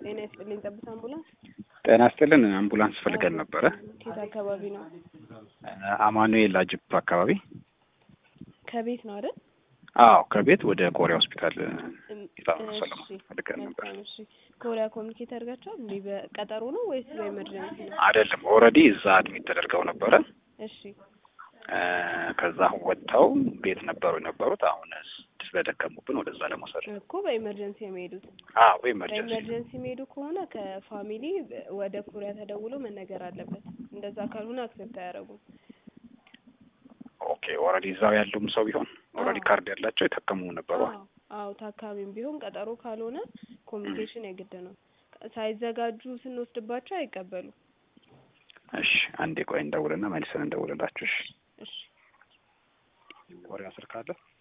ጤና ይስጥልኝ ጠብታ አምቡላንስ። ጤና ይስጥልን አምቡላንስ ፈልገን ነበረ። ከዛ አካባቢ ነው? አማኑኤል አጅፕ አካባቢ። ከቤት ነው አይደል? አዎ ከቤት ወደ ኮሪያ ሆስፒታል ይታሰላም ፈልገን ነበር። እሺ ኮሪያ ኮሚኒኬት አድርጋችኋል እንዴ? በቀጠሮ ነው ወይስ በኤመርጀንሲ ነው? አይደለም ኦልሬዲ እዛ አድሚት ተደርገው ነበረ። እሺ ከዛ ወጣው ቤት ነበሩት። አሁን ስለደከሙብን ወደዛ ለመውሰድ እኮ በኤመርጀንሲ የሚሄዱት። አዎ በኤመርጀንሲ የሚሄዱ ከሆነ ከፋሚሊ ወደ ኮሪያ ተደውሎ መነገር አለበት። እንደዛ ካልሆነ አክሰፕት አያደርጉም። ኦኬ ኦልሬዲ እዛው ያሉም ሰው ቢሆን ኦልሬዲ ካርድ ያላቸው የተከሙ ነበሩ። አዎ ታካሚም ቢሆን ቀጠሮ ካልሆነ ኮሚኒኬሽን የግድ ነው። ሳይዘጋጁ ስንወስድባቸው አይቀበሉ። እሺ አንዴ ቆይ እንደውልና መልሰን እንደውልላችሁ። እሺ ኮሪያ ስልክ አለ?